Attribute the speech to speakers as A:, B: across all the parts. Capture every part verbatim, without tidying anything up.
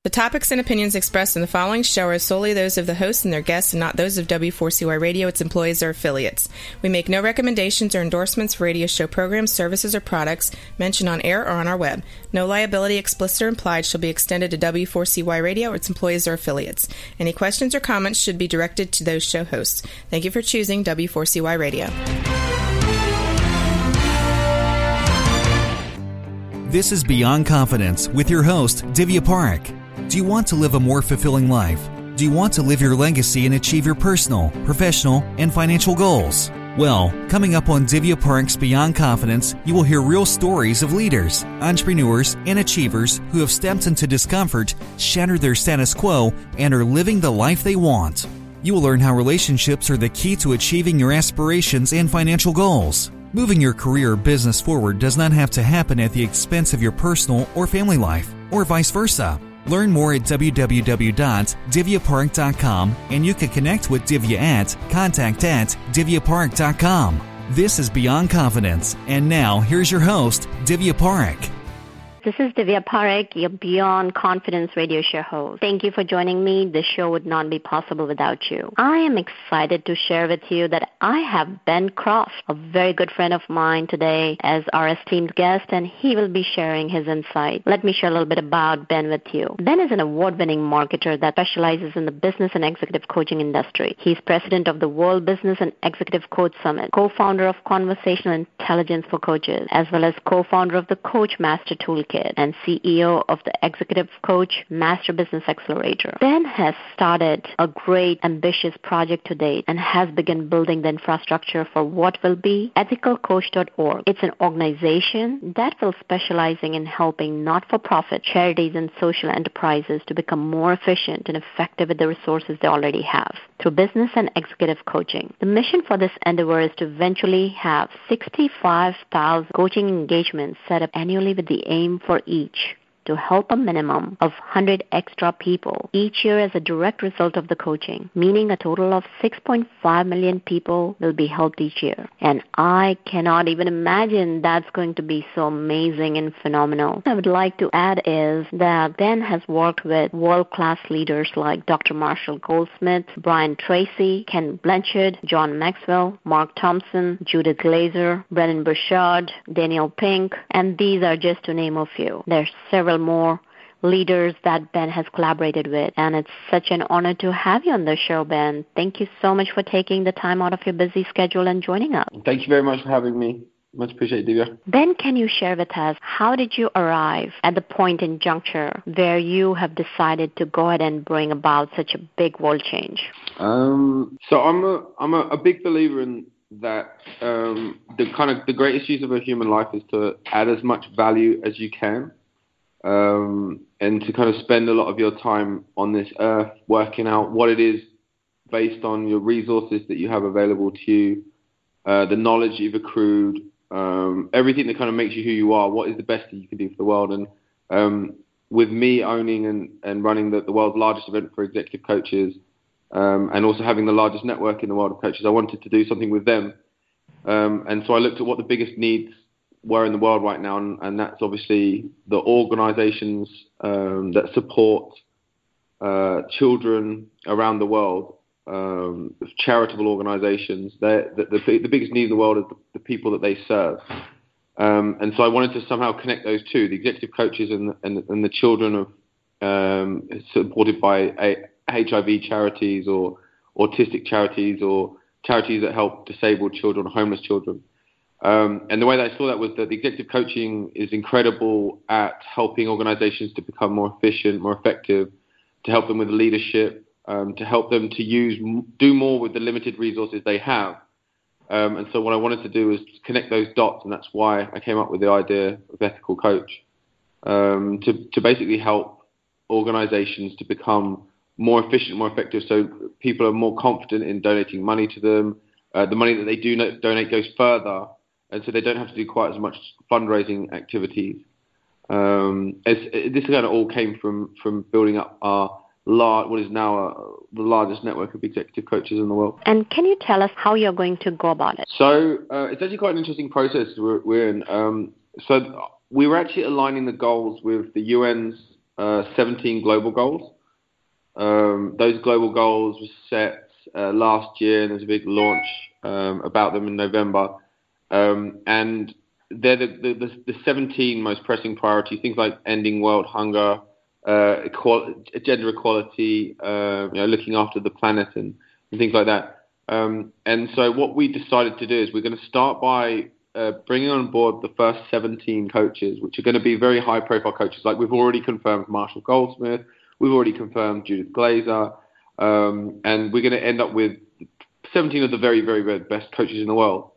A: The topics and opinions expressed in the following show are solely those of the host and their guests and not those of W four C Y Radio, its employees, or affiliates. We make no recommendations or endorsements for radio show programs, services, or products mentioned on air or on our web. No liability, explicit or implied, shall be extended to W four C Y Radio or its employees or affiliates. Any questions or comments should be directed to those show hosts. Thank you for choosing W four C Y Radio.
B: This is Beyond Confidence with your host, Divya Parekh. Do you want to live a more fulfilling life? Do you want to live your legacy and achieve your personal, professional, and financial goals? Well, coming up on Divya Parekh's Beyond Confidence, you will hear real stories of leaders, entrepreneurs, and achievers who have stepped into discomfort, shattered their status quo, and are living the life they want. You will learn how relationships are the key to achieving your aspirations and financial goals. Moving your career or business forward does not have to happen at the expense of your personal or family life, or vice versa. Learn more at w w w dot divya parekh dot com, and you can connect with Divya at contact at divya parekh dot com. This is Beyond Confidence, and now here's your host, Divya Parekh.
C: This is Divya Parekh, your Beyond Confidence radio show host. Thank you for joining me. This show would not be possible without you. I am excited to share with you that I have Ben Croft, a very good friend of mine, today as our esteemed guest, and he will be sharing his insight. Let me share a little bit about Ben with you. Ben is an award-winning marketer that specializes in the business and executive coaching industry. He's president of the World Business and Executive Coach Summit, co-founder of Conversational Intelligence for Coaches, as well as co-founder of the Coach Master Toolkit, and C E O of the Executive Coach Master Business Accelerator. Ben has started a great, ambitious project to date and has begun building the infrastructure for what will be ethical coach dot org. It's an organization that will specializing in helping not-for-profit charities and social enterprises to become more efficient and effective with the resources they already have through business and executive coaching. The mission for this endeavor is to eventually have sixty-five thousand coaching engagements set up annually with the aim for each to help a minimum of one hundred extra people each year as a direct result of the coaching, meaning a total of six point five million people will be helped each year. And I cannot even imagine that's going to be so amazing and phenomenal. I would like to add is that Ben has worked with world-class leaders like Doctor Marshall Goldsmith, Brian Tracy, Ken Blanchard, John Maxwell, Mark Thompson, Judith Glazer, Brennan Burchard, Daniel Pink, and these are just to name a few. There's several more leaders that Ben has collaborated with, and it's such an honor to have you on the show, Ben. Thank you so much for taking the time out of your busy schedule and joining us.
D: Thank you very much for having me. Much appreciated, Divya.
C: Ben, can you share with us, how did you arrive at the point in juncture where you have decided to go ahead and bring about such a big world change?
D: Um, so I'm a I'm a, a big believer in that um, the kind of the greatest use of a human life is to add as much value as you can. Um, and to kind of spend a lot of your time on this earth working out what it is based on your resources that you have available to you, uh, the knowledge you've accrued, um, everything that kind of makes you who you are, what is the best that you can do for the world. And um, with me owning and, and running the, the world's largest event for executive coaches, um, and also having the largest network in the world of coaches, I wanted to do something with them. Um, and so I looked at what the biggest needs were in the world right now, and, and that's obviously the organizations um, that support uh, children around the world, um, charitable organizations. The, the, the biggest need in the world is the, the people that they serve. Um, and so I wanted to somehow connect those two, the executive coaches and, and, and the children of um, supported by H I V charities or autistic charities or charities that help disabled children, homeless children. Um, and the way that I saw that was that the executive coaching is incredible at helping organizations to become more efficient, more effective, to help them with leadership, um, to help them to use, do more with the limited resources they have. Um, and so what I wanted to do was connect those dots, and that's why I came up with the idea of Ethical Coach, um, to, to basically help organizations to become more efficient, more effective, so people are more confident in donating money to them. Uh, the money that they do no- donate goes further, and so they don't have to do quite as much fundraising activities. Um, it's, it, this kind of all came from, from building up our large, what is now a, the largest network of executive coaches in the world.
C: And can you tell us how you're going to go about it?
D: So uh, it's actually quite an interesting process we're, we're in. Um, so we were actually aligning the goals with the U N's uh, seventeen global goals. Um, those global goals were set uh, last year, and there's a big launch um, about them in November. Um, and they're the, the, the seventeen most pressing priorities, things like ending world hunger, uh, equal, gender equality, uh, you know, looking after the planet, and, and things like that. Um, and so what we decided to do is we're going to start by uh, bringing on board the first seventeen coaches, which are going to be very high-profile coaches. Like we've already confirmed Marshall Goldsmith, we've already confirmed Judith Glaser, um, and we're going to end up with seventeen of the very, very, very best coaches in the world.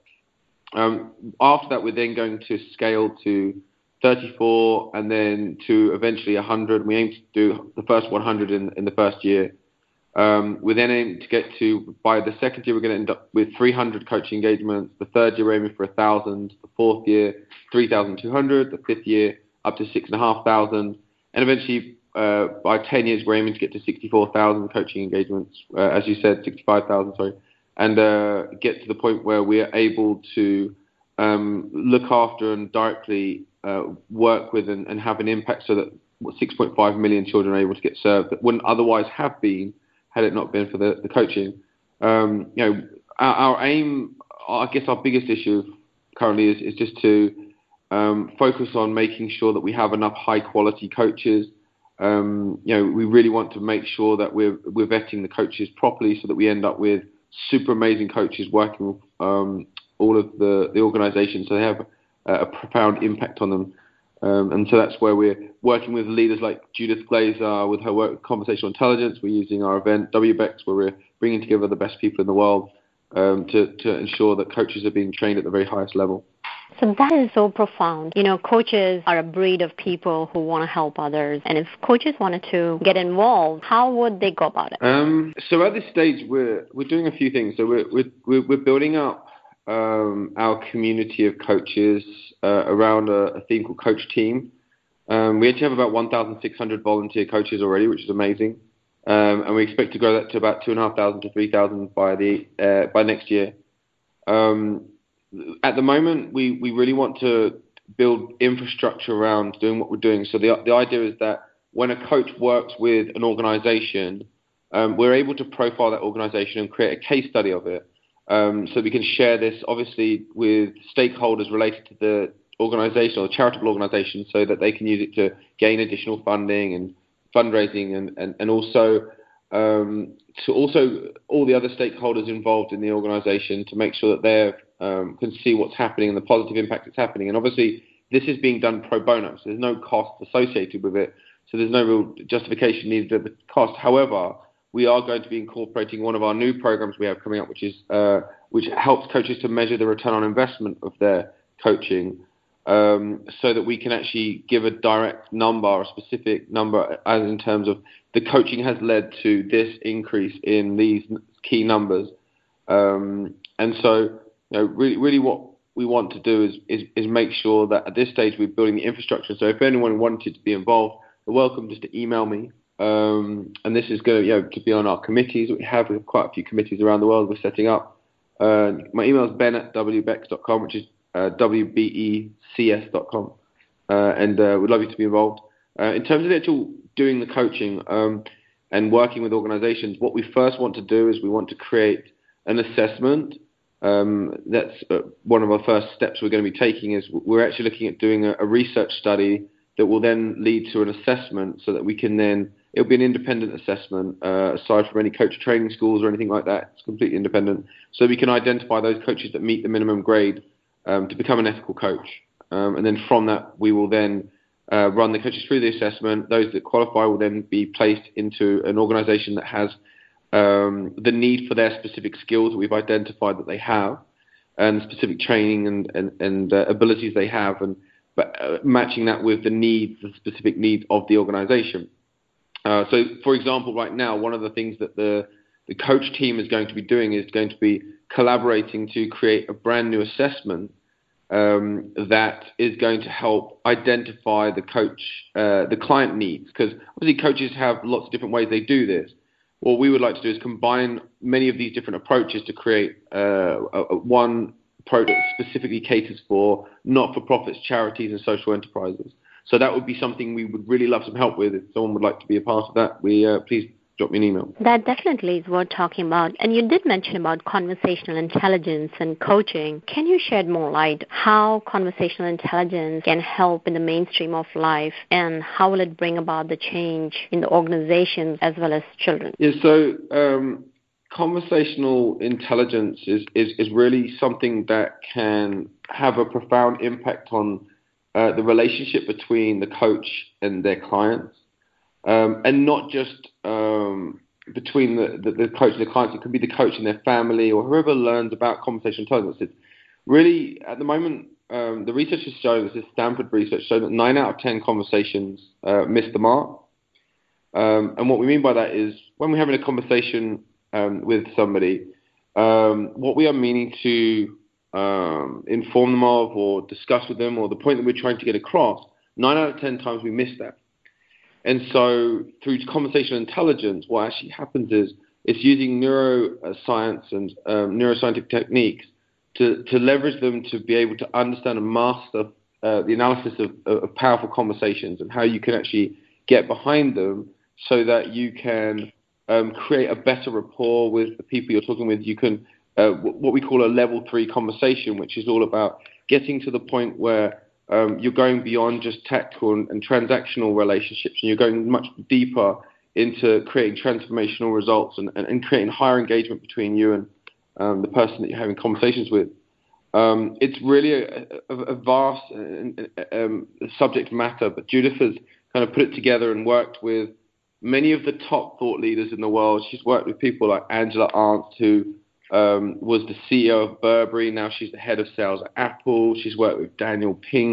D: Um, after that, we're then going to scale to thirty-four and then to eventually one hundred. We aim to do the first one hundred in, in the first year. Um, we then aim to get to, by the second year, we're going to end up with three hundred coaching engagements. The third year, we're aiming for one thousand. The fourth year, three thousand two hundred. The fifth year, up to six thousand five hundred. And eventually, uh, by ten years, we're aiming to get to sixty-four thousand coaching engagements. Uh, as you said, sixty-five thousand, sorry. And uh, get to the point where we are able to um, look after and directly uh, work with and, and have an impact so that six point five million children are able to get served that wouldn't otherwise have been had it not been for the, the coaching. Um, you know, our, our aim, I guess our biggest issue currently is, is just to um, focus on making sure that we have enough high-quality coaches. Um, you know, we really want to make sure that we're, we're vetting the coaches properly so that we end up with super amazing coaches working with um, all of the, the organizations so they have a, a profound impact on them. Um, and so that's where we're working with leaders like Judith Glaser with her work with conversational intelligence. We're using our event W B E X, where we're bringing together the best people in the world um, to, to ensure that coaches are being trained at the very highest level.
C: So that is so profound. You know, coaches are a breed of people who want to help others. And if coaches wanted to get involved, how would they go about it?
D: Um, so at this stage, we're we're doing a few things. So we're we're we're building up um, our community of coaches uh, around a, a theme called Coach Team. Um, we actually have about one thousand six hundred volunteer coaches already, which is amazing. Um, and we expect to grow that to about two thousand five hundred to three thousand by the uh, by next year. Um, At the moment, we, we really want to build infrastructure around doing what we're doing. So the the idea is that when a coach works with an organization, um, we're able to profile that organization and create a case study of it. Um, so we can share this, obviously, with stakeholders related to the organization or the charitable organization so that they can use it to gain additional funding and fundraising and, and, and also um, to also all the other stakeholders involved in the organization to make sure that they're Um, can see what's happening and the positive impact that's happening. And obviously, this is being done pro bono, so there's no cost associated with it. So there's no real justification needed of the cost. However, we are going to be incorporating one of our new programs we have coming up, which is uh, which helps coaches to measure the return on investment of their coaching, um, so that we can actually give a direct number, a specific number, as in terms of the coaching has led to this increase in these key numbers. Um, and so. You know, really, really what we want to do is, is, is make sure that at this stage we're building the infrastructure. So if anyone wanted to be involved, you're welcome just to email me. Um, and this is going to, you know, to be on our committees. We have, we have quite a few committees around the world we're setting up. Uh, my email is ben at w bex dot com, which is uh, w b e c s dot com. Uh, and uh, we'd love you to be involved. Uh, in terms of the actual doing the coaching um, and working with organizations, what we first want to do is we want to create an assessment. Um, that's uh, one of our first steps we're going to be taking is we're actually looking at doing a, a research study that will then lead to an assessment so that we can then, it'll be an independent assessment uh, aside from any coach training schools or anything like that. It's completely independent. So we can identify those coaches that meet the minimum grade um, to become an ethical coach. Um, and then from that, we will then uh, run the coaches through the assessment. Those that qualify will then be placed into an organization that has Um, the need for their specific skills that we've identified that they have, and specific training and and, and uh, abilities they have, and but uh, matching that with the needs, the specific needs of the organization. Uh, so, for example, right now, one of the things that the the coach team is going to be doing is going to be collaborating to create a brand new assessment um, that is going to help identify the coach, uh, the client needs, because obviously coaches have lots of different ways they do this. What we would like to do is combine many of these different approaches to create uh, a, a one approach that specifically caters for not-for-profits, charities, and social enterprises. So that would be something we would really love some help with. If someone would like to be a part of that, we uh, please drop me an email.
C: That definitely is worth talking about. And you did mention about conversational intelligence and coaching. Can you shed more light how conversational intelligence can help in the mainstream of life, and how will it bring about the change in the organizations as well as children?
D: Yeah, so um, conversational intelligence is, is, is really something that can have a profound impact on uh, the relationship between the coach and their clients. Um, and not just um, between the, the, the coach and the clients. It could be the coach and their family or whoever learns about conversational intelligence. It's really, at the moment, um, the research has shown, this is Stanford research, showed that nine out of ten conversations uh, miss the mark. Um, and what we mean by that is when we're having a conversation um, with somebody, um, what we are meaning to um, inform them of or discuss with them, or the point that we're trying to get across, nine out of ten times we miss that. And so through conversational intelligence, what actually happens is it's using neuroscience and um, neuroscientific techniques to, to leverage them to be able to understand and master uh, the analysis of, of powerful conversations and how you can actually get behind them so that you can um, create a better rapport with the people you're talking with. You can, uh, what we call a level three conversation, which is all about getting to the point where Um, you're going beyond just tactical and, and transactional relationships, and you're going much deeper into creating transformational results and, and, and creating higher engagement between you and um, the person that you're having conversations with. Um, it's really a, a, a vast uh, um, subject matter, but Judith has kind of put it together and worked with many of the top thought leaders in the world. She's worked with people like Angela Arndt, who Um, was the C E O of Burberry. Now she's the head of sales at Apple. She's worked with Daniel Pink.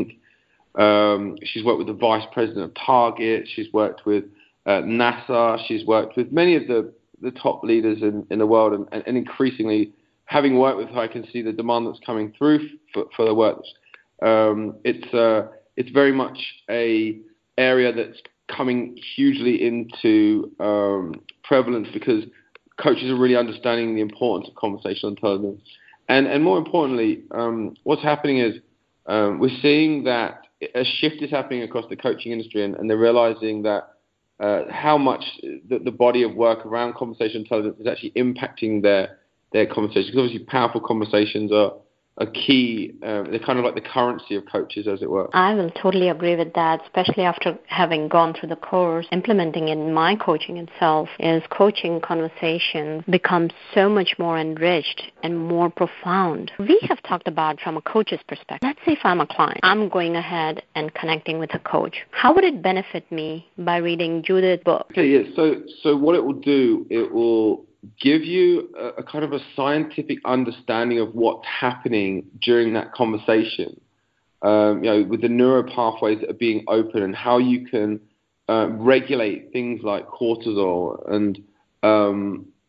D: Um, she's worked with the vice president of Target. She's worked with uh, NASA. She's worked with many of the, the top leaders in, in the world. And, and, and increasingly, having worked with her, I can see the demand that's coming through for, for the work. Um, it's, uh, it's very much a area that's coming hugely into um, prevalence, because coaches are really understanding the importance of conversational intelligence. And and more importantly, um, what's happening is um, we're seeing that a shift is happening across the coaching industry, and, and they're realizing that uh, how much the, the body of work around conversational intelligence is actually impacting their, their conversations. Because obviously powerful conversations are a key, uh, they're kind of like the currency of coaches, as it were.
C: I will totally agree with that, especially after having gone through the course, implementing in my coaching itself, is coaching conversations become so much more enriched and more profound. We have talked about from a coach's perspective. Let's say if I'm a client, I'm going ahead and connecting with a coach. How would it benefit me by reading Judith's book?
D: Okay, yeah, so, so what it will do, it will give you a, a kind of a scientific understanding of what's happening during that conversation, um, you know, with the neural pathways that are being open, and how you can uh, regulate things like cortisol and um,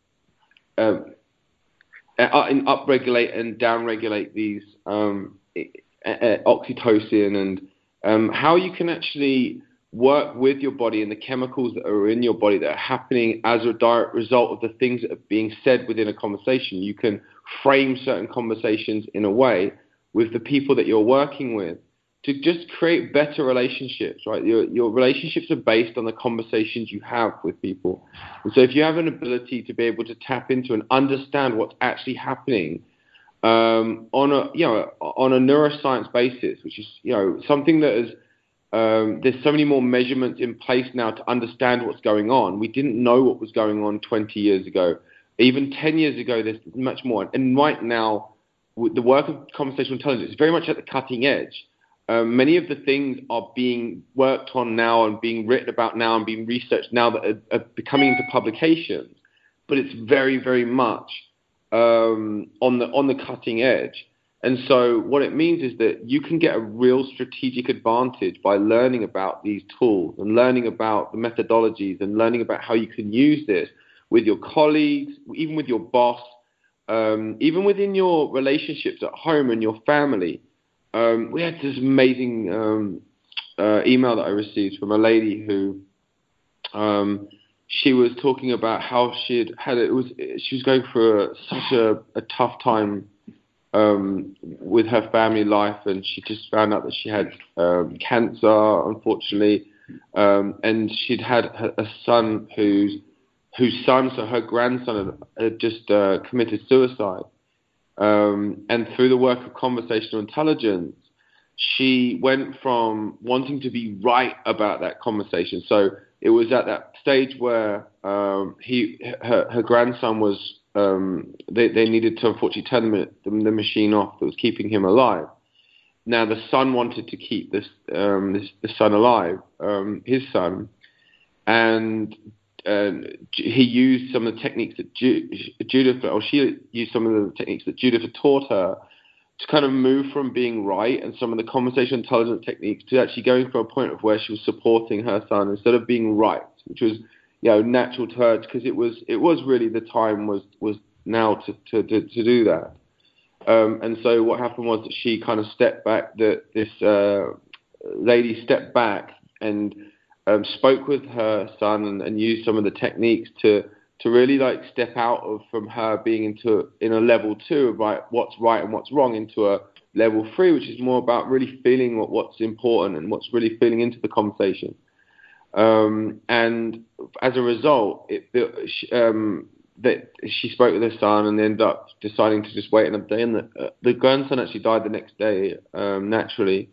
D: uh, and upregulate and downregulate these um, oxytocin, and um, how you can actually work with your body and the chemicals that are in your body that are happening as a direct result of the things that are being said within a conversation. You can frame certain conversations in a way with the people that you're working with to just create better relationships, right? Your, your relationships are based on the conversations you have with people. And so if you have an ability to be able to tap into and understand what's actually happening um, on a, you know, on a neuroscience basis, which is, you know, something that is, Um, there's so many more measurements in place now to understand what's going on. We didn't know what was going on twenty years ago. Even ten years ago, there's much more. And right now, with the work of conversational intelligence is very much at the cutting edge. Um, many of the things are being worked on now and being written about now and being researched now that are, are becoming into publications. But it's very, very much um, on the on the cutting edge. And so what it means is that you can get a real strategic advantage by learning about these tools and learning about the methodologies and learning about how you can use this with your colleagues, even with your boss, um, even within your relationships at home and your family. Um, we had this amazing um, uh, email that I received from a lady who um, she was talking about how she had, had it was she was going through a, such a, a tough time um, with her family life, and she just found out that she had um, cancer, unfortunately, um, and she'd had a son whose whose son, so her grandson, had, had just uh, committed suicide. Um, and through the work of conversational intelligence, she went from wanting to be right about that conversation. So it was at that stage where um, he, her, her grandson was, um, they, they needed to unfortunately turn the, the machine off that was keeping him alive. Now the son wanted to keep this, um, this the son alive, um, his son, and Uh, he used some of the techniques that Ju- Judith, or she used some of the techniques that Judith had taught her to kind of move from being right and some of the conversational intelligence techniques to actually going from a point of where she was supporting her son instead of being right, which was, you know, natural to her, because it was it was really the time was was now to to to, to do that. Um, and so what happened was that she kind of stepped back. That this uh, lady stepped back and Um, spoke with her son and, and used some of the techniques to to really like step out of from her being into in a level two of right what's right and what's wrong into a level three, which is more about really feeling what, what's important and what's really feeling into the conversation. Um, and as a result, it um, that she spoke with her son and ended up deciding to just wait another day. And the, uh, the grandson actually died the next day um, naturally.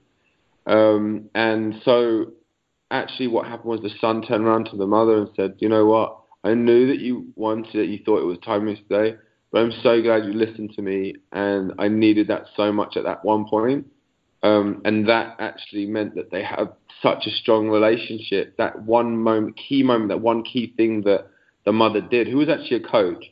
D: Um, and so. Actually, what happened was the son turned around to the mother and said, you know what, I knew that you wanted it, you thought it was time yesterday, but I'm so glad you listened to me, and I needed that so much at that one point. Um, and that actually meant that they have such a strong relationship. That one moment, key moment, that one key thing that the mother did, who was actually a coach,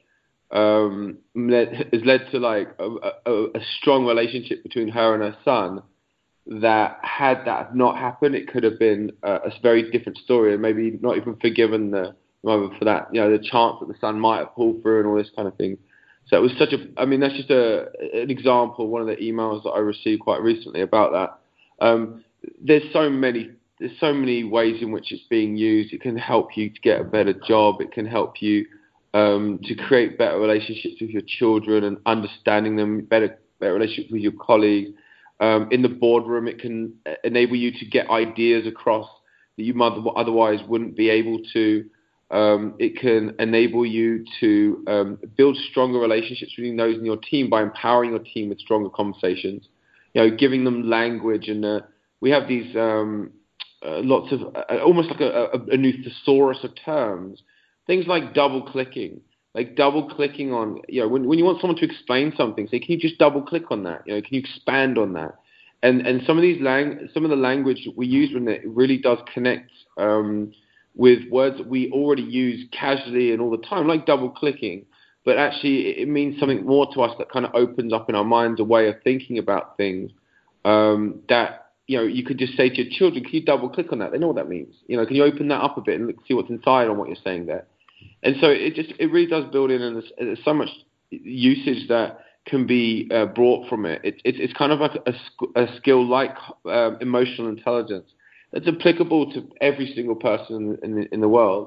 D: um, led, has led to like a, a, a strong relationship between her and her son. That had that not happened, it could have been a, a very different story, and maybe not even forgiven the mother for that. You know, the chance that the son might have pulled through and all this kind of thing. So it was such a. I mean, that's just a an example. One of the emails that I received quite recently about that. Um, there's so many. There's so many ways in which it's being used. It can help you to get a better job. It can help you um, to create better relationships with your children and understanding them better. Better relationships with your colleagues. Um, in the boardroom, it can enable you to get ideas across that you might otherwise wouldn't be able to. Um, it can enable you to um, build stronger relationships between those in your team by empowering your team with stronger conversations. You know, giving them language, and uh, we have these um, uh, lots of uh, almost like a, a, a new thesaurus of terms. Things like double clicking. Like double clicking on, you know, when when you want someone to explain something, say, can you just double click on that? You know, can you expand on that? And and some of these lang some of the language we use when it really does connect um, with words that we already use casually and all the time, like double clicking. But actually, it means something more to us that kind of opens up in our minds a way of thinking about things. Um, that you know, you could just say to your children, can you double click on that? They know what that means. You know, can you open that up a bit and see what's inside on what you're saying there? And so it just it really does build in, and there's, there's so much usage that can be uh, brought from it. it, it it's kind of like a, a skill like uh, emotional intelligence that's applicable to every single person in the, in the world.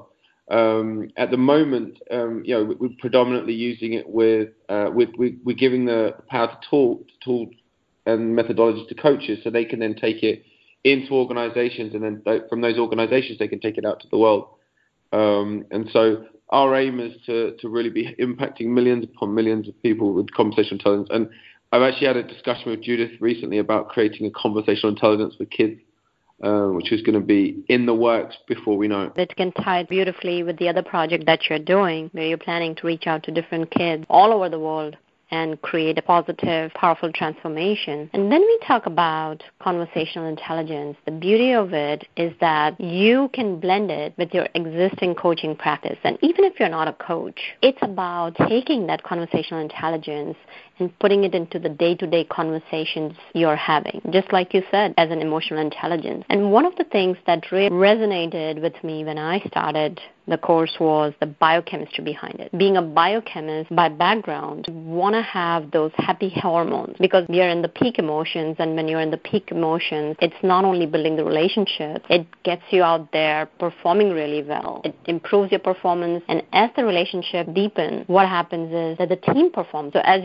D: Um, at the moment, um, you know, we're predominantly using it with uh, with we, we're giving the power to tool, tools and methodologies to coaches, so they can then take it into organizations, and then from those organizations they can take it out to the world. Um, and so our aim is to, to really be impacting millions upon millions of people with conversational intelligence. And I've actually had a discussion with Judith recently about creating a conversational intelligence for kids, uh, which is going to be in the works before we know it.
C: It can tie beautifully with the other project that you're doing, where you're planning to reach out to different kids all over the world and create a positive, powerful transformation. And then we talk about conversational intelligence. The beauty of it is that you can blend it with your existing coaching practice. And even if you're not a coach, it's about taking that conversational intelligence and putting it into the day-to-day conversations you're having, just like you said, as an emotional intelligence. And one of the things that really resonated with me when I started the course was the biochemistry behind it. Being a biochemist by background, you want to have those happy hormones because we are in the peak emotions, and when you're in the peak emotions, it's not only building the relationship, it gets you out there performing really well. It improves your performance, and as the relationship deepens, what happens is that the team performs. So as you mentioned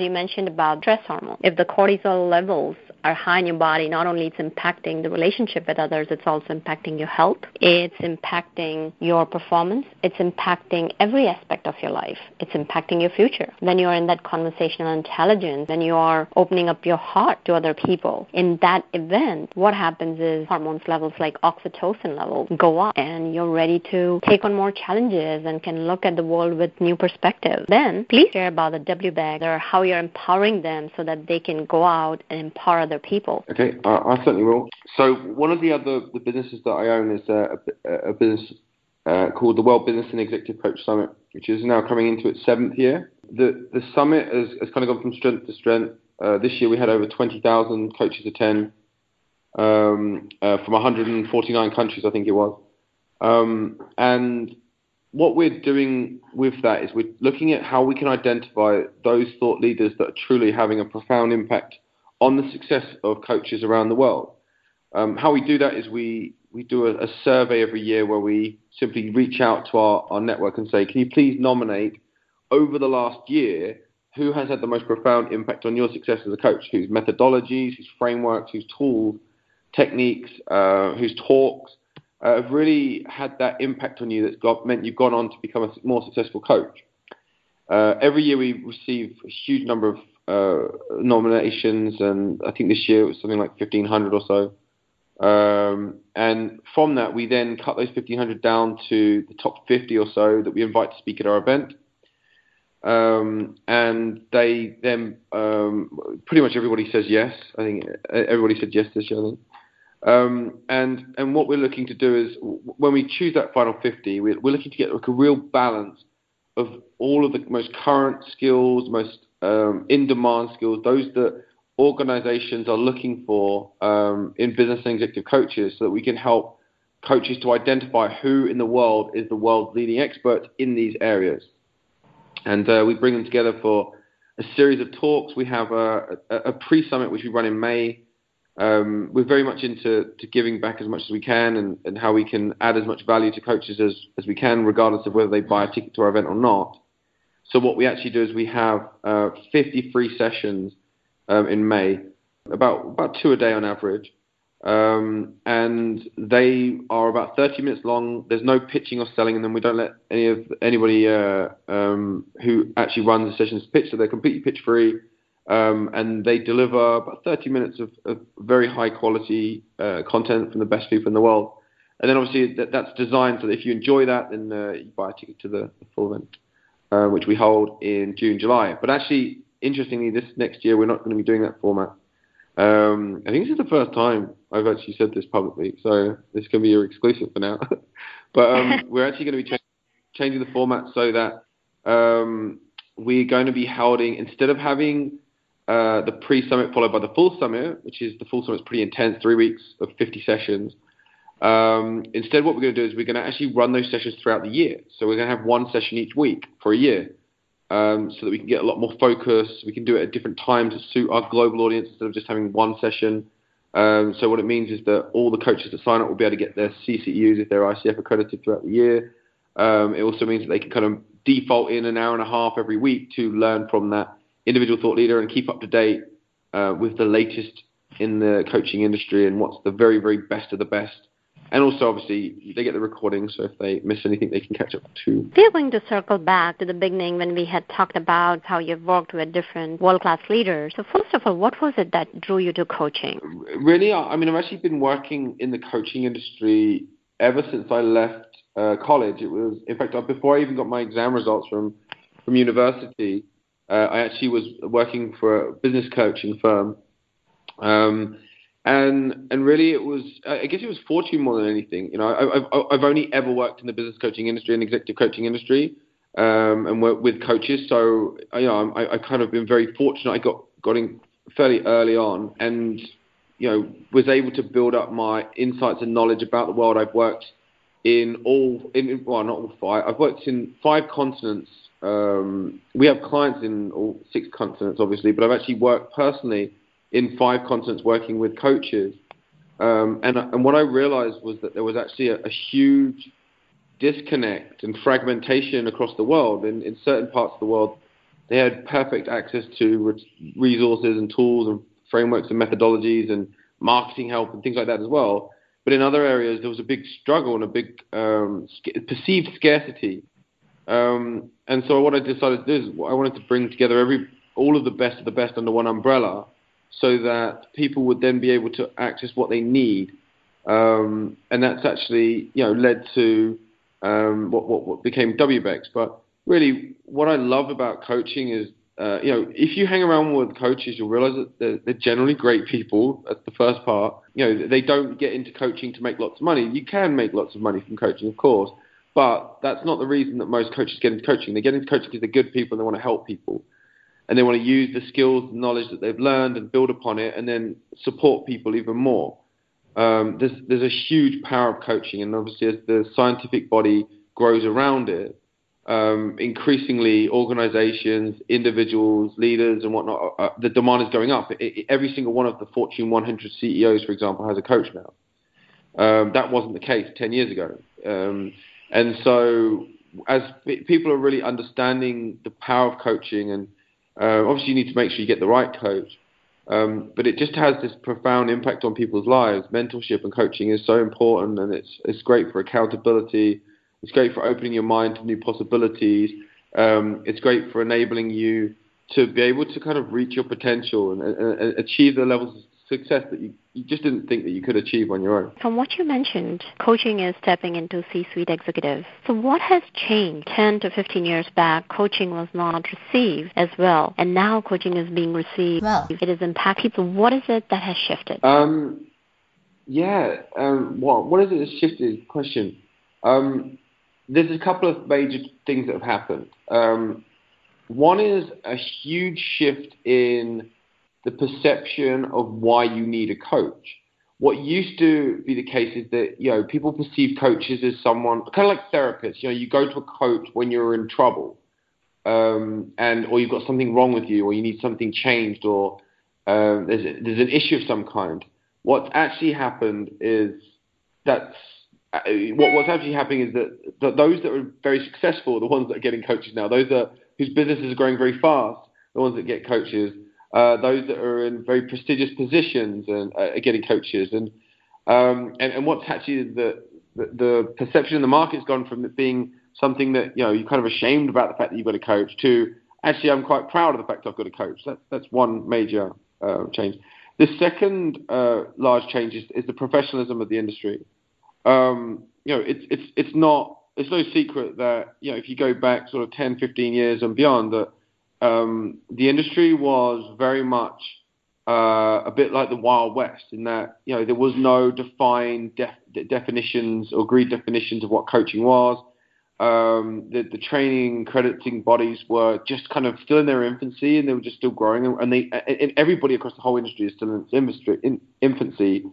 C: mentioned about stress hormone. If the cortisol levels are high in your body, not only it's impacting the relationship with others, it's also impacting your health. It's impacting your performance. It's impacting every aspect of your life. It's impacting your future. Then you're in that conversational intelligence, then you are opening up your heart to other people. In that event, what happens is hormones levels like oxytocin levels go up, and you're ready to take on more challenges and can look at the world with new perspective. Then please share about the W B A G or how you're empowering them so that they can go out and empower other people.
D: Okay, I, I certainly will. So one of the other the businesses that I own is a, a, a business uh, called the World Business and Executive Coach Summit, which is now coming into its seventh year. The the summit has, has kind of gone from strength to strength. Uh, this year we had over twenty thousand coaches attend um, uh, from one hundred forty-nine countries, I think it was. Um, and what we're doing with that is we're looking at how we can identify those thought leaders that are truly having a profound impact on the success of coaches around the world. Um, how we do that is we, we do a, a survey every year where we simply reach out to our, our network and say, can you please nominate over the last year who has had the most profound impact on your success as a coach, whose methodologies, whose frameworks, whose tools, techniques, uh, whose talks uh, have really had that impact on you that's got, meant you've gone on to become a more successful coach. Uh, every year we receive a huge number of uh, nominations, and I think this year it was something like fifteen hundred or so. Um, and from that, we then cut those fifteen hundred down to the top fifty or so that we invite to speak at our event. Um, and they then, um, pretty much everybody says yes. I think everybody said yes this year, I think. Um, and, and what we're looking to do is when we choose that final fifty, we're, we're looking to get like a real balance of all of the most current skills, most um, in-demand skills, those that organizations are looking for um, in business and executive coaches, so that we can help coaches to identify who in the world is the world's leading expert in these areas. And uh, we bring them together for a series of talks. We have a, a, a pre-summit which we run in May. Um, we're very much into to giving back as much as we can, and, and how we can add as much value to coaches as, as we can, regardless of whether they buy a ticket to our event or not. So what we actually do is we have uh, fifty free sessions um, in May, about about two a day on average. Um, and they are about thirty minutes long. There's no pitching or selling in them. We don't let any of anybody uh, um, who actually runs the sessions pitch, so they're completely pitch free. Um, and they deliver about thirty minutes of, of very high quality uh, content from the best people in the world. And then obviously that, that's designed so that if you enjoy that, then uh, you buy a ticket to the, the full event, uh, which we hold in June, July. But actually, interestingly, this next year we're not going to be doing that format. Um, I think this is the first time I've actually said this publicly, so this can be your exclusive for now. But um, we're actually going to be ch- changing the format so that um, we're going to be holding, instead of having uh, the pre-summit followed by the full summit, which is the full summit's pretty intense, three weeks of fifty sessions. Um, instead, what we're going to do is we're going to actually run those sessions throughout the year. So we're going to have one session each week for a year. Um, so that we can get a lot more focus. We can do it at different times to suit our global audience instead of just having one session. Um, so what it means is that all the coaches that sign up will be able to get their C C Us if they're I C F accredited throughout the year. Um, it also means that they can kind of default in an hour and a half every week to learn from that individual thought leader and keep up to date uh, with the latest in the coaching industry and what's the very, very best of the best. And also, obviously, they get the recording, so if they miss anything, they can catch up too.
C: We are going to circle back to the beginning when we had talked about how you've worked with different world-class leaders. So first of all, what was it that drew you to coaching?
D: Really, I mean, I've actually been working in the coaching industry ever since I left uh, college. It was, in fact, before I even got my exam results from, from university, uh, I actually was working for a business coaching firm. Um And and really, it was, I guess it was fortune more than anything. You know, I, I've I've only ever worked in the business coaching industry and executive coaching industry, um, and worked with coaches. So you know, I I kind of been very fortunate. I got got in fairly early on, and you know, was able to build up my insights and knowledge about the world. I've worked in all in well, not all five. I've worked in five continents. Um, we have clients in all six continents, obviously, but I've actually worked personally in five continents working with coaches. Um, and, and what I realized was that there was actually a, a huge disconnect and fragmentation across the world. In, in certain parts of the world, they had perfect access to resources and tools and frameworks and methodologies and marketing help and things like that as well. But in other areas, there was a big struggle and a big um, perceived scarcity. Um, and so what I decided to do is I wanted to bring together every all of the best of the best under one umbrella so that people would then be able to access what they need. Um, and that's actually, you know, led to um, what, what, what became W B E X. But really, what I love about coaching is, uh, you know, if you hang around with coaches, you'll realize that they're, they're generally great people. That's the first part. You know, they don't get into coaching to make lots of money. You can make lots of money from coaching, of course, but that's not the reason that most coaches get into coaching. They get into coaching because they're good people and they want to help people. And they want to use the skills and knowledge that they've learned and build upon it and then support people even more. Um, there's, there's a huge power of coaching, and obviously as the scientific body grows around it, um, increasingly organizations, individuals, leaders and whatnot, uh, the demand is going up. It, it, every single one of the Fortune one hundred C E Os, for example, has a coach now. Um, that wasn't the case ten years ago. Um, and so as people are really understanding the power of coaching, and uh, obviously you need to make sure you get the right coach, Um, but it just has this profound impact on people's lives. Mentorship and coaching is so important, and it's it's great for accountability. It's great for opening your mind to new possibilities. Um, it's great for enabling you to be able to kind of reach your potential and, and, and achieve the levels of success that you, you just didn't think that you could achieve on your own.
C: From what you mentioned, coaching is stepping into C-suite executives. So what has changed? ten to fifteen years back, coaching was not received as well, and now coaching is being received well. It is impacting people. What is it that has shifted?
D: Um, yeah, um, what, what is it that's shifted? Question. Um, there's a couple of major things that have happened. Um, one is a huge shift in the perception of why you need a coach. What used to be the case is that, you know, people perceive coaches as someone, kind of like therapists. You know, you go to a coach when you're in trouble, um, and or you've got something wrong with you, or you need something changed, or um, there's a, there's an issue of some kind. What's actually happened is that's uh, what what's actually happening is that, that those that are very successful are the ones that are getting coaches now. Those that whose businesses are growing very fast, the ones that get coaches. Uh, those that are in very prestigious positions and uh, are getting coaches, and um, and, and what's actually the, the the perception in the market has gone from it being something that, you know, you're kind of ashamed about the fact that you've got a coach to actually I'm quite proud of the fact I've got a coach. That's that's one major uh, change. The second uh, large change is, is the professionalism of the industry. Um, you know, it's it's it's not it's no secret that, you know, if you go back sort of ten, fifteen years and beyond, that Um, the industry was very much uh, a bit like the Wild West in that, you know, there was no defined def- definitions or agreed definitions of what coaching was. Um, the, the training crediting bodies were just kind of still in their infancy, and they were just still growing. And they and everybody across the whole industry is still in its industry, in infancy.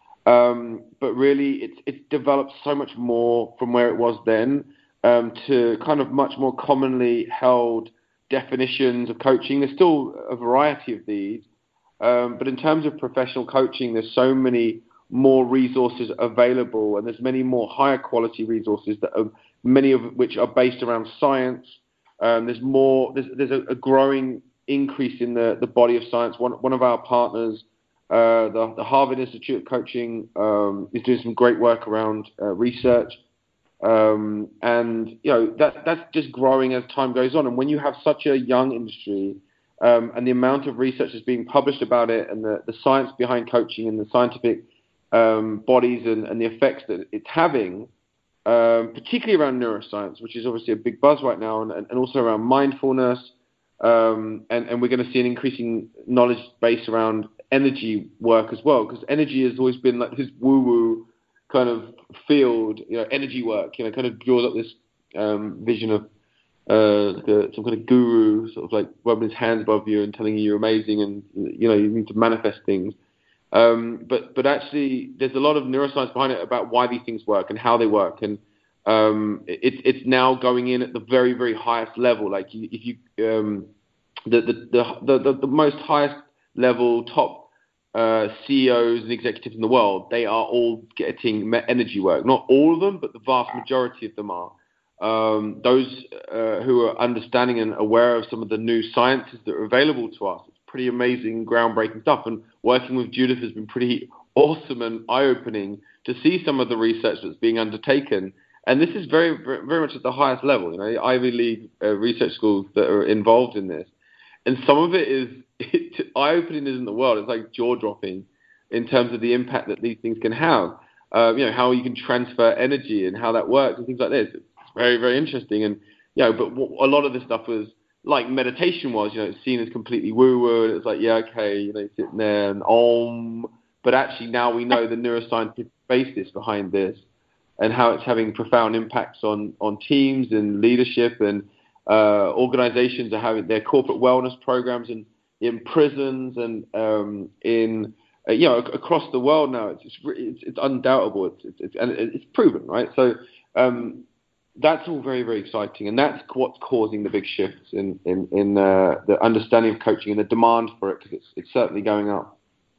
D: Um, but really, it's it's developed so much more from where it was then um, to kind of much more commonly held definitions of coaching. There's still a variety of these, um, but in terms of professional coaching, there's so many more resources available, and there's many more higher quality resources that are, many of which are based around science. Um, there's more. There's, there's a, a growing increase in the, the body of science. One one of our partners, uh, the, the Harvard Institute of Coaching, um, is doing some great work around uh, research. Um, and, you know, that that's just growing as time goes on. And when you have such a young industry um, and the amount of research that's being published about it, and the, the science behind coaching and the scientific um, bodies and, and the effects that it's having, um, particularly around neuroscience, which is obviously a big buzz right now, and, and also around mindfulness. Um, and, and we're going to see an increasing knowledge base around energy work as well, because energy has always been like this woo-woo kind of field, you know, energy work, you know, kind of draws up this um, vision of uh, like a, some kind of guru sort of like rubbing his hands above you and telling you you're amazing and, you know, you need to manifest things. Um, but but actually, there's a lot of neuroscience behind it about why these things work and how they work. And um, it, it's now going in at the very, very highest level. Like if you, um, the, the, the, the, the most highest level top Uh, C E Os and executives in the world, they are all getting energy work. Not all of them, but the vast majority of them are. um, those uh, who are understanding and aware of some of the new sciences that are available to us. It's pretty amazing, groundbreaking stuff. And working with Judith has been pretty awesome and eye-opening to see some of the research that's being undertaken. And this is very, very much at the highest level. You know, Ivy League uh, research schools that are involved in this. And some of it is it, eye-opening isn't the world. It's like jaw-dropping in terms of the impact that these things can have. Uh, you know, how you can transfer energy and how that works and things like this. It's very, very interesting. And, you know, but a lot of this stuff was like meditation was, you know, it's seen as completely woo-woo. And it's like, yeah, okay, you know, sitting there and om. But actually now we know the neuroscientific basis behind this and how it's having profound impacts on, on teams and leadership, and uh, organizations are having their corporate wellness programs in, in prisons and um, in, uh, you know, across the world now. It's it's, it's, it's undoubtable. It's, it's, it's, and it's proven, right? So um, that's all very, very exciting. And that's what's causing the big shifts in, in, in uh, the understanding of coaching and the demand for it, because it's, it's certainly going up.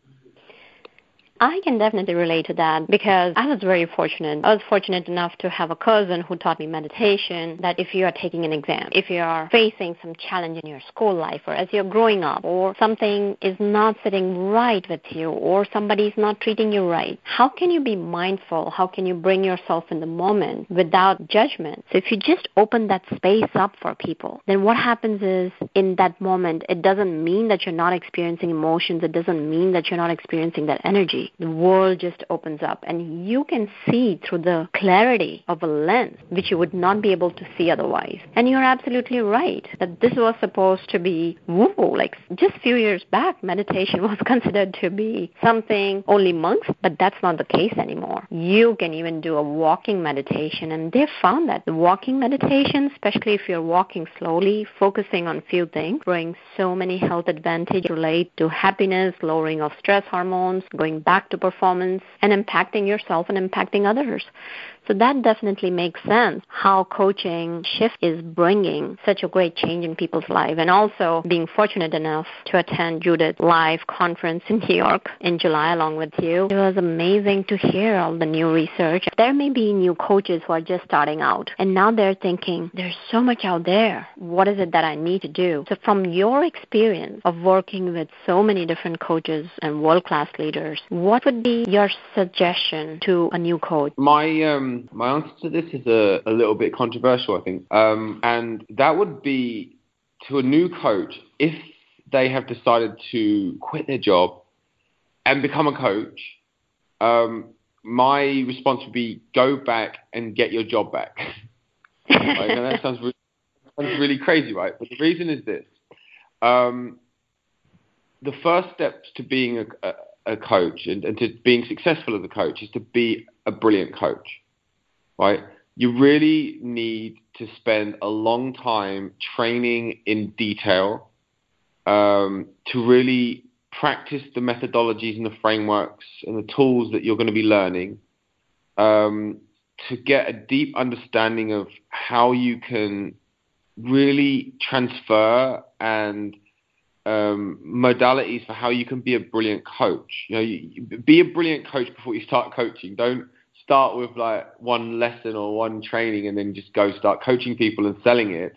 C: I can definitely relate to that because I was very fortunate. I was fortunate enough to have a cousin who taught me meditation, that if you are taking an exam, if you are facing some challenge in your school life or as you're growing up, or something is not sitting right with you, or somebody is not treating you right, how can you be mindful? How can you bring yourself in the moment without judgment? So if you just open that space up for people, then what happens is in that moment, it doesn't mean that you're not experiencing emotions. It doesn't mean that you're not experiencing that energy. The world just opens up and you can see through the clarity of a lens which you would not be able to see otherwise. And you're absolutely right that this was supposed to be woo-woo. Like just a few years back, meditation was considered to be something only monks, but that's not the case anymore. You can even do a walking meditation, and they've found that the walking meditation, especially if you're walking slowly, focusing on few things, brings so many health advantages related to happiness, lowering of stress hormones, going back to performance, and impacting yourself and impacting others. So that definitely makes sense, how coaching shift is bringing such a great change in people's lives. And also being fortunate enough to attend Judith's live conference in New York in July along with you. It was amazing to hear all the new research. There may be new coaches who are just starting out, and now they're thinking, there's so much out there. What is it that I need to do? So from your experience of working with so many different coaches and world-class leaders, what would be your suggestion to a new coach?
D: My um, my answer to this is a, a little bit controversial, I think. Um, and that would be to a new coach, if they have decided to quit their job and become a coach, um, my response would be go back and get your job back. Right? And that sounds really, sounds really crazy, right? But the reason is this. Um, the first steps to being a, a, a coach and, and to being successful as a coach is to be a brilliant coach. Right? You really need to spend a long time training in detail um, to really practice the methodologies and the frameworks and the tools that you're going to be learning, um, to get a deep understanding of how you can really transfer and um, modalities for how you can be a brilliant coach. You know, you, you be a brilliant coach before you start coaching. Don't start with like one lesson or one training and then just go start coaching people and selling it.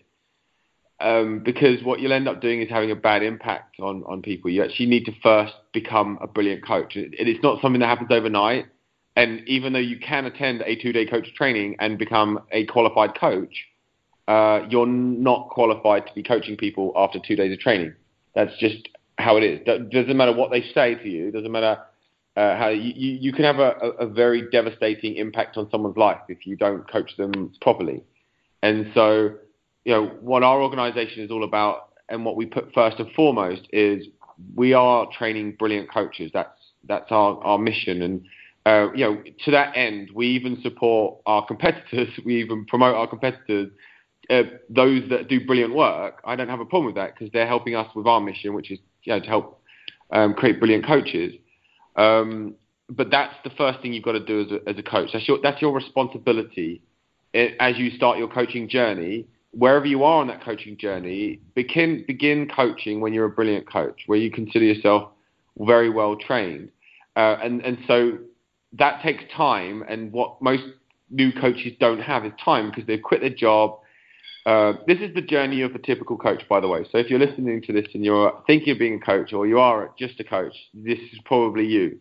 D: Um, because what you'll end up doing is having a bad impact on, on people. You actually need to first become a brilliant coach. It, it's not something that happens overnight. And even though you can attend a two-day coach training and become a qualified coach, uh, you're not qualified to be coaching people after two days of training. That's just how it is. It doesn't matter what they say to you. It doesn't matter Uh, how you, you can have a, a very devastating impact on someone's life if you don't coach them properly. And so, you know, what our organization is all about and what we put first and foremost is we are training brilliant coaches. That's that's our, our mission. And, uh, you know, to that end, we even support our competitors. We even promote our competitors, uh, those that do brilliant work. I don't have a problem with that because they're helping us with our mission, which is, you know, to help um, create brilliant coaches. Um, but that's the first thing you've got to do as a, as a coach. That's your, that's your responsibility it, as you start your coaching journey. Wherever you are on that coaching journey, begin, begin coaching when you're a brilliant coach, where you consider yourself very well trained. Uh, and, and so that takes time. And what most new coaches don't have is time, because they've quit their job. Uh, this is the journey of a typical coach, by the way. So if you're listening to this and you're thinking of being a coach, or you are just a coach, this is probably you.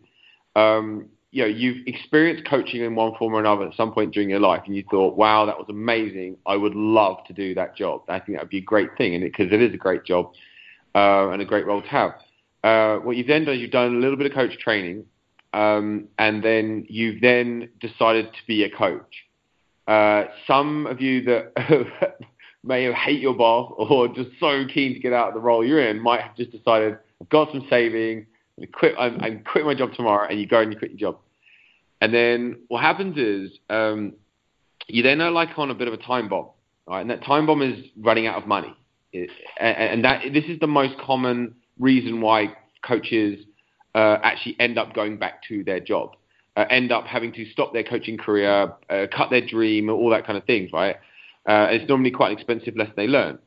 D: Um, you know, you've experienced coaching in one form or another at some point during your life, and you thought, wow, that was amazing. I would love to do that job. I think that would be a great thing, and because it, it is a great job uh, and a great role to have. Uh, what you've then done is you've done a little bit of coach training, um, and then you've then decided to be a coach. Uh, some of you that may have hate your boss or just so keen to get out of the role you're in might have just decided, I've got some saving, I'm, quit, I'm, I'm quitting my job tomorrow, and you go and you quit your job. And then what happens is um, you then are like on a bit of a time bomb, right? And that time bomb is running out of money. It, and, and that this is the most common reason why coaches uh, actually end up going back to their job, uh, end up having to stop their coaching career, uh, cut their dream, all that kind of things, right? Uh, it's normally quite an expensive lesson they learn.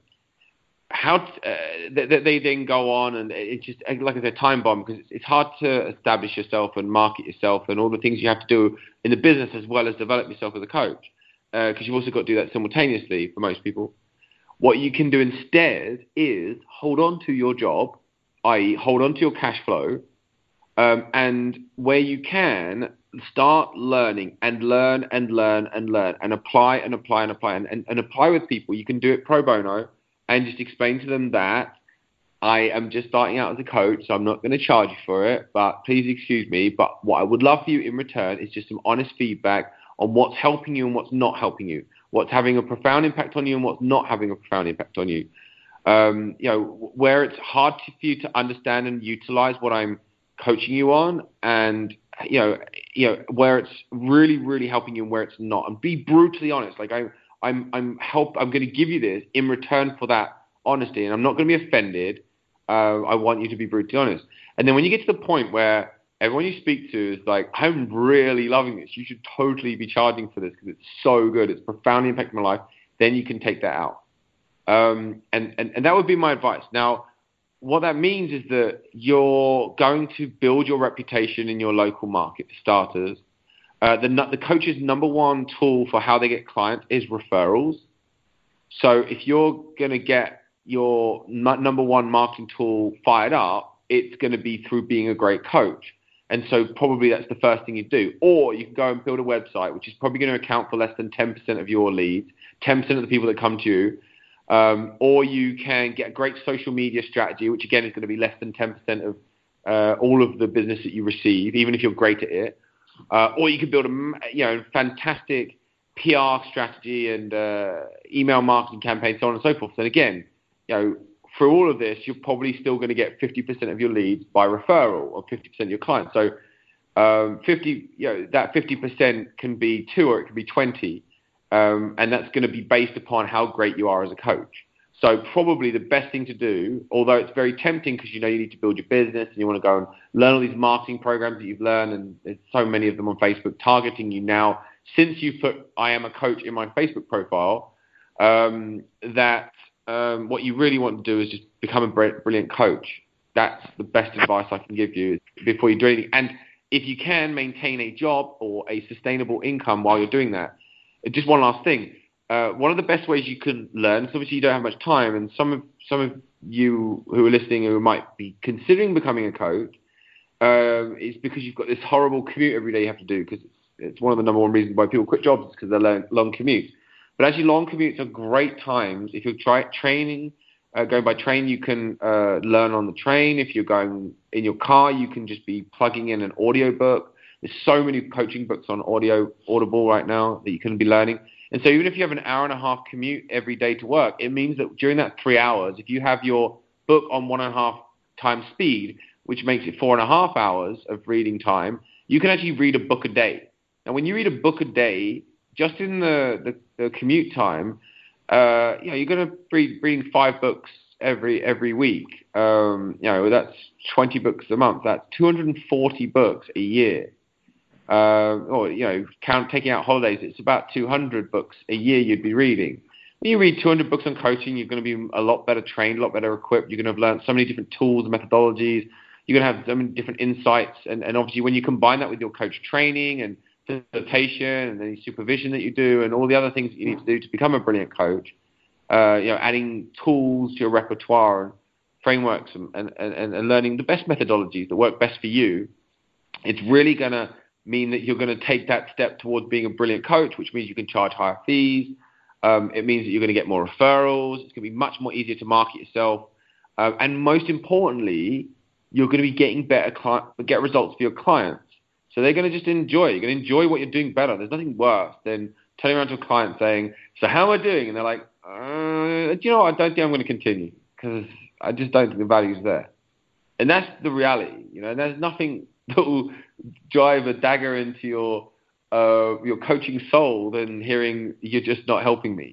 D: How t- uh, they, they then go on, and it's just, like I said, time bomb, because it's, it's hard to establish yourself and market yourself and all the things you have to do in the business, as well as develop yourself as a coach, because uh, you've also got to do that simultaneously for most people. What you can do instead is hold on to your job, that is hold on to your cash flow, um, and where you can, start learning and learn and learn and learn and apply and apply and apply and, and, and apply with people. You can do it pro bono and just explain to them that I am just starting out as a coach, so I'm not going to charge you for it, but please excuse me. But what I would love for you in return is just some honest feedback on what's helping you and what's not helping you, what's having a profound impact on you and what's not having a profound impact on you. Um, you know, where it's hard for you to understand and utilize what I'm coaching you on, and you know, you know, where it's really, really helping you and where it's not, and be brutally honest. Like I, I'm, I'm help. I'm going to give you this in return for that honesty, and I'm not going to be offended. Uh, I want you to be brutally honest. And then when you get to the point where everyone you speak to is like, I'm really loving this, you should totally be charging for this because it's so good, it's profoundly impacted my life, then you can take that out. Um, and, and, and that would be my advice. Now, what that means is that you're going to build your reputation in your local market, for starters. Uh, the, the coach's number one tool for how they get clients is referrals. So if you're going to get your number one marketing tool fired up, it's going to be through being a great coach. And so probably that's the first thing you do. Or you can go and build a website, which is probably going to account for less than ten percent of your leads, ten percent of the people that come to you. Um, or you can get a great social media strategy, which again is going to be less than ten percent of uh, all of the business that you receive, even if you're great at it. Uh, or you can build a you know fantastic P R strategy and uh, email marketing campaign, so on and so forth. And again, you know, through all of this, you're probably still going to get fifty percent of your leads by referral, or fifty percent of your clients. So um, fifty, you know, that fifty percent can be two, or it can be twenty. Um, and that's going to be based upon how great you are as a coach. So probably the best thing to do, although it's very tempting because you know you need to build your business and you want to go and learn all these marketing programs that you've learned, and there's so many of them on Facebook targeting you now, since you've put I am a coach in my Facebook profile, um, that um, what you really want to do is just become a brilliant coach. That's the best advice I can give you before you do anything. And if you can, maintain a job or a sustainable income while you're doing that. Just one last thing. Uh, one of the best ways you can learn, so obviously you don't have much time, and some of some of you who are listening who might be considering becoming a coach, uh, is because you've got this horrible commute every day you have to do, because it's, it's one of the number one reasons why people quit jobs, is because they're long, long commutes. But actually long commutes are great times. If you're try, training, uh, going by train, you can uh, learn on the train. If you're going in your car, you can just be plugging in an audio book. There's so many coaching books on audio, Audible right now that you can be learning. And so even if you have an hour and a half commute every day to work, it means that during that three hours, if you have your book on one and a half times speed, which makes it four and a half hours of reading time, you can actually read a book a day. And when you read a book a day, just in the, the, the commute time, uh, you know, you're going to be reading five books every every week. Um, you know, that's twenty books a month. That's two hundred forty books a year. Uh, or, you know, count taking out holidays, it's about two hundred books a year you'd be reading. When you read two hundred books on coaching, you're going to be a lot better trained, a lot better equipped. You're going to have learned so many different tools and methodologies. You're going to have so many different insights. And, and obviously, when you combine that with your coach training and facilitation and any supervision that you do and all the other things that you need to do to become a brilliant coach, uh, you know, adding tools to your repertoire and frameworks and, and, and, and learning the best methodologies that work best for you, it's really going to mean that you're going to take that step towards being a brilliant coach, which means you can charge higher fees. Um, it means that you're going to get more referrals. It's going to be much more easier to market yourself. Uh, and most importantly, you're going to be getting better client, get results for your clients. So they're going to just enjoy it. You're going to enjoy what you're doing better. There's nothing worse than turning around to a client saying, so how am I doing? And they're like, uh, do you know what? I don't think I'm going to continue because I just don't think the value's there. And that's the reality. You know, there's nothing that will drive a dagger into your uh, your coaching soul than hearing you're just not helping me.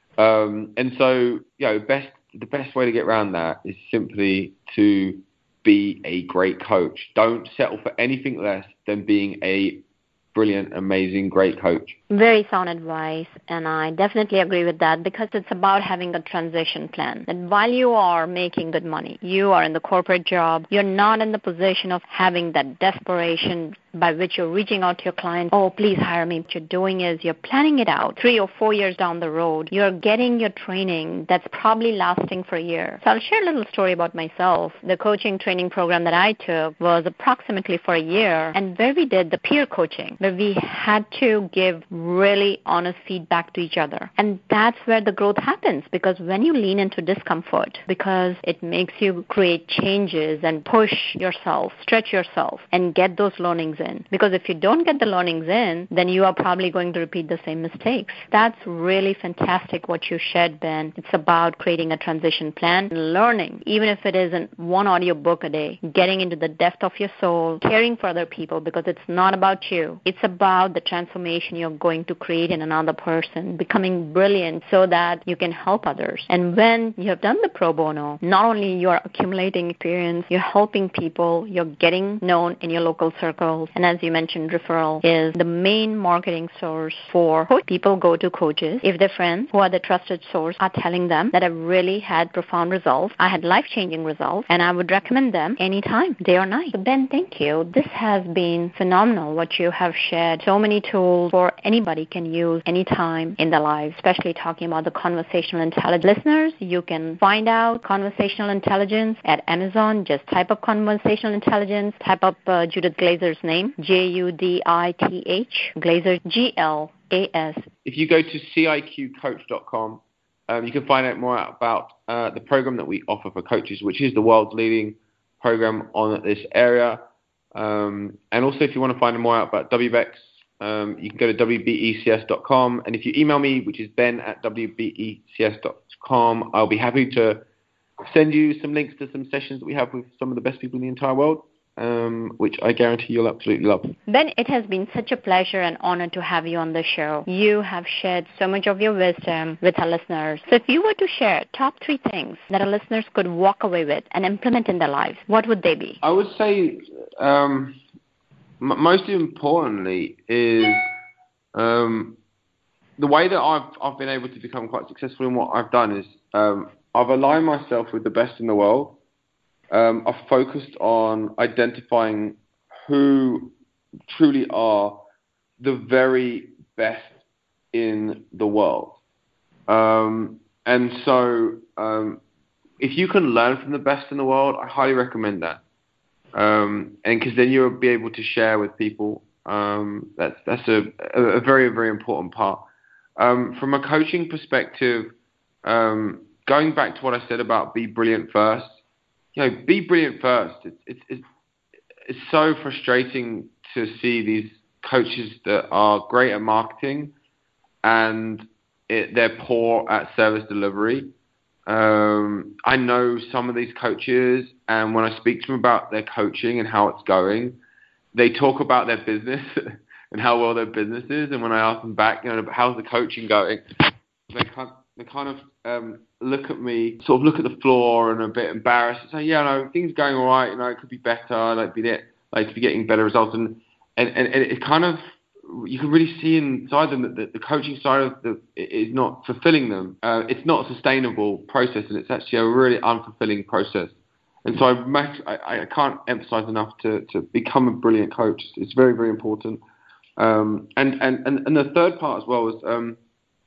D: Um, and so, you know, best the best way to get around that is simply to be a great coach. Don't settle for anything less than being a brilliant, amazing, great coach.
C: Very sound advice, and I definitely agree with that because it's about having a transition plan. And while you are making good money, you are in the corporate job, you're not in the position of having that desperation by which you're reaching out to your clients, oh, please hire me. What you're doing is you're planning it out three or four years down the road. You're getting your training that's probably lasting for a year. So I'll share a little story about myself. The coaching training program that I took was approximately for a year, and where we did the peer coaching, where we had to give really honest feedback to each other. And that's where the growth happens, because when you lean into discomfort, because it makes you create changes and push yourself, stretch yourself, and get those learnings in. Because if you don't get the learnings in, then you are probably going to repeat the same mistakes. That's really fantastic what you shared, Ben. It's about creating a transition plan, learning, even if it isn't one audio book a day, getting into the depth of your soul, caring for other people, because it's not about you. It's about the transformation you're going to create in another person, becoming brilliant so that you can help others. And when you have done the pro bono, not only you're accumulating experience, you're helping people, you're getting known in your local circles. And as you mentioned, referral is the main marketing source for coach. People go to coaches if their friends who are the trusted source are telling them that I've really had profound results, I had life-changing results, and I would recommend them anytime, day or night. So Ben, thank you. This has been phenomenal what you have shared. So many tools for anybody can use anytime in their lives, especially talking about the conversational intelligence. Listeners, you can find out conversational intelligence at Amazon. Just type up conversational intelligence, type up uh, Judith Glazer's name, J U D I T H, Glazer, G L A S.
D: If you go to C I Q coach dot com, um, you can find out more about uh, the program that we offer for coaches, which is the world's leading program on this area. Um, and also, if you want to find more out about W B E X, um, you can go to W B E C S dot com. And if you email me, which is ben at W B E C S dot com, I'll be happy to send you some links to some sessions that we have with some of the best people in the entire world, um, which I guarantee you'll absolutely love.
C: Ben, it has been such a pleasure and honor to have you on the show. You have shared so much of your wisdom with our listeners. So if you were to share top three things that our listeners could walk away with and implement in their lives, what would they be?
D: I would say um, m- most importantly is um, the way that I've, I've been able to become quite successful in what I've done is um, I've aligned myself with the best in the world. Um, I've focused on identifying who truly are the very best in the world. Um, and so um, if you can learn from the best in the world, I highly recommend that. Um, and because then you'll be able to share with people. Um, that's that's a, a very, very important part. Um, from a coaching perspective, um, going back to what I said about be brilliant first, you know, be brilliant first. It's, it's, it's, it's so frustrating to see these coaches that are great at marketing and it, they're poor at service delivery. Um, I know some of these coaches, and when I speak to them about their coaching and how it's going, they talk about their business and how well their business is. And when I ask them back, you know, how's the coaching going, they can't. They kind of um, look at me, sort of look at the floor and a bit embarrassed and say, yeah, no, things are going all right, you know, it could be better, I'd like to be, there, like to be getting better results. And, and, and it kind of, you can really see inside them that the, the coaching side of the is not fulfilling them. Uh, it's not a sustainable process, and it's actually a really unfulfilling process. And so I, I, I can't emphasize enough to, to become a brilliant coach. It's very, very important. Um, and, and, and, and the third part as well is um,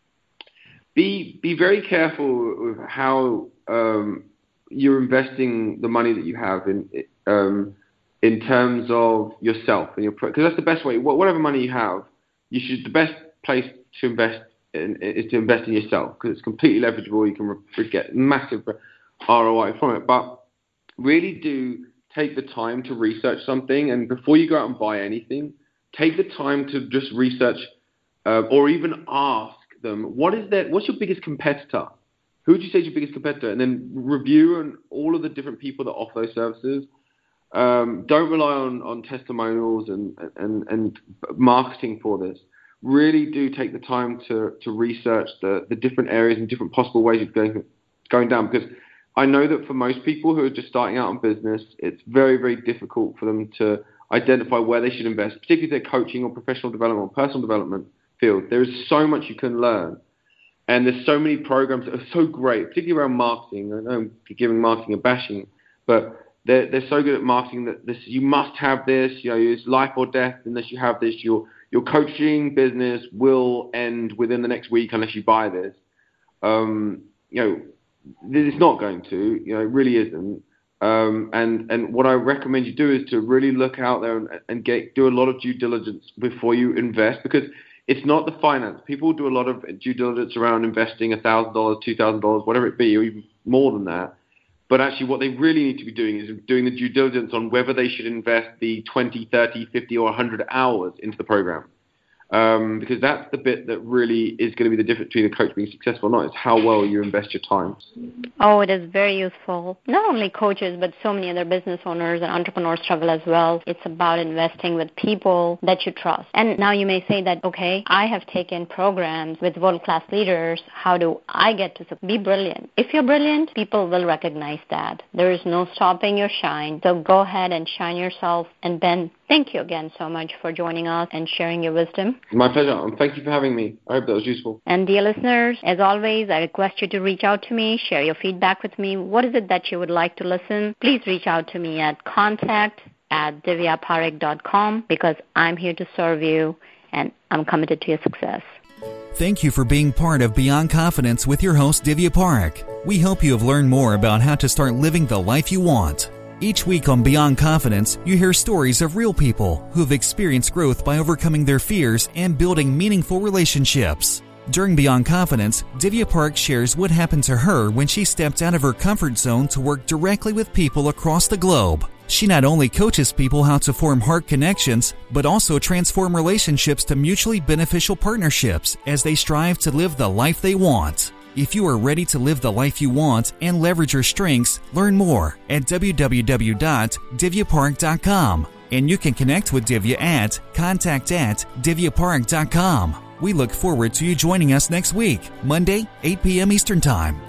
D: be be very careful with how um, you're investing the money that you have in um, in terms of yourself and your because that's the best way. Whatever money you have, you should the best place to invest in, is to invest in yourself because it's completely leverageable. You can re- get massive R O I from it, but really do take the time to research something, and before you go out and buy anything, take the time to just research uh, or even ask them, what is that? What's your biggest competitor? Who would you say is your biggest competitor? And then review on all of the different people that offer those services. Um, don't rely on, on testimonials and, and, and marketing for this. Really do take the time to, to research the, the different areas and different possible ways of going, going down, because I know that for most people who are just starting out in business, it's very, very difficult for them to identify where they should invest, particularly if they're coaching or professional development or personal development field. There is so much you can learn. And there's so many programs that are so great, particularly around marketing. I know I'm giving marketing a bashing, but they're, they're so good at marketing that this you must have this, you know, it's life or death unless you have this. Your, your coaching business will end within the next week unless you buy this. Um, you know, it's not going to, you know, it really isn't. Um, and, and what I recommend you do is to really look out there and, and get do a lot of due diligence before you invest, because it's not the finance. People do a lot of due diligence around investing one thousand dollars, two thousand dollars, whatever it be, or even more than that. But actually what they really need to be doing is doing the due diligence on whether they should invest the twenty, thirty, fifty, or one hundred hours into the program. Um, because that's the bit that really is going to be the difference between a coach being successful or not. It's how well you invest your time.
C: Oh, it is very useful. Not only coaches, but so many other business owners and entrepreneurs struggle as well. It's about investing with people that you trust. And now you may say that, okay, I have taken programs with world-class leaders. How do I get to be brilliant? If you're brilliant, people will recognize that. There is no stopping your shine. So go ahead and shine yourself. And Ben, thank you again so much for joining us and sharing your wisdom.
D: My pleasure, and thank you for having me. I hope that was useful.
C: And dear listeners, as always, I request you to reach out to me, share your feedback with me. What is it that you would like to listen? Please reach out to me at contact at divya parekh dot com, because I'm here to serve you, and I'm committed to your success.
B: Thank you for being part of Beyond Confidence with your host, Divya Parekh. We hope you have learned more about how to start living the life you want. Each week on Beyond Confidence, you hear stories of real people who have experienced growth by overcoming their fears and building meaningful relationships. During Beyond Confidence, Divya Parekh shares what happened to her when she stepped out of her comfort zone to work directly with people across the globe. She not only coaches people how to form heart connections, but also transform relationships to mutually beneficial partnerships as they strive to live the life they want. If you are ready to live the life you want and leverage your strengths, learn more at w w w dot divya parekh dot com. And you can connect with Divya at contact at divya parekh dot com. We look forward to you joining us next week, Monday, eight p.m. Eastern Time.